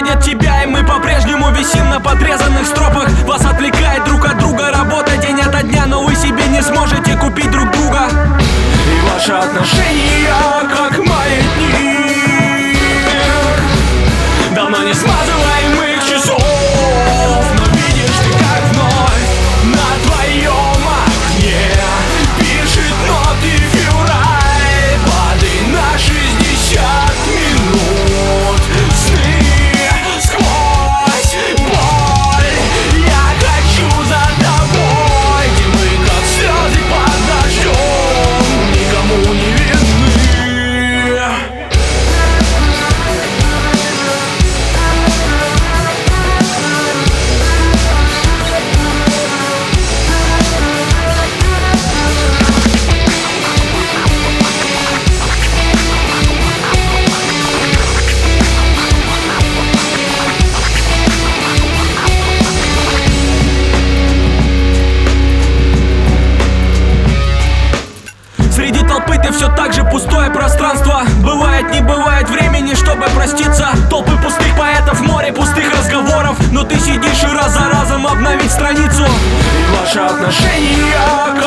нет тебя, и мы по-прежнему висим на подрезанных стропах. Вас отвлекает друг от друга работа день ото дня, но вы себе не сможете купить друг друга. И ваши отношения как маятник, давно не смазываемых часов. Но видишь ты, как вновь на твоем окне пишет ноты февраль, воды на 60 минут. Сны сквозь боль, я хочу за тобой, где мы как слезы под дождем, никому не видны. Среди толпы ты все так же пустое пространство. Бывает, не бывает времени, чтобы проститься. Толпы пустых поэтов, море пустых разговоров, но ты сидишь и раз за разом обновить страницу. И ваши отношения